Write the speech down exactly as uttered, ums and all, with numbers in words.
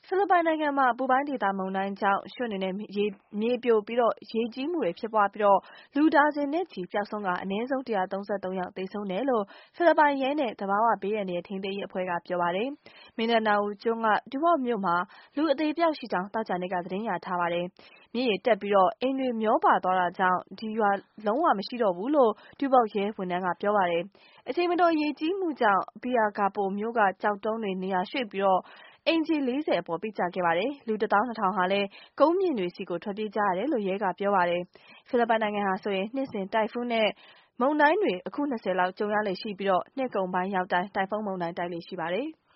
ဖိလစ်ပိုင်နိုင်ငံမှာပူပိုင်းဒေသမုန်တိုင်းကြောင့်ရွှံ့တွေနဲ့မြေပြိုပြီးရေကြီးမှုတွေဖြစ်ပွားပြီးလူဒါဇင်နဲ့ချီပျောက်ဆုံးကအနည်းဆုံး၁၃၃ယောက်သေဆုံးတယ်လို့ဖိလစ်ပိုင်ရဲနဲ့သဘာဝဘေးအန္တရာယ်ထိန်းသိမ်းရေးအဖွဲ့ကပြောပါတယ်။ မင်ဒါနာအိုကျွန်းက Duarte မြို့မှာလူအသေအပျောက်ရှိကြောင်းသောကြာနေ့ကသတင်းရထားပါတယ်။မြစ်ရေတက်ပြီးအိမ်တွေမျောပါသွားတာကြောင့်ဒီရွာလုံးဝမရှိတော့ဘူးလို့ Duarte ရဲဝန်ထမ်းကပြောပါတယ်။အချိန်မတော်ရေကြီးမှုကြောင့် Piakapon မြို့ကကျောက်တုံးတွေနေရာရွှေ့ပြီးအိမ်ခြေလေးဆယ်အပေါ်ပိကျခဲ့ပါတယ်။လူတသောင်းနှစ်ထောင်ဟာလည်းကုန်းမြင့်တွေဆီထွက်ပြေးကြရတယ်လို့ရဲကပြောပါတယ်။ဖိလစ်ပိုင်နိုင်ငံဟာဆိုရင်နှစ်စဉ်တိုင်ဖုန်းနဲ့မုန်တိုင်းတွေအခု၂၀လောက်ကြုံရလေ့ရှိပြီးနှစ်ကုန်ပိုင်းရောက်တိုင်းတိုင်ဖုန်းမုန်တိုင်းတိုက်လေ့ရှိပါတယ်။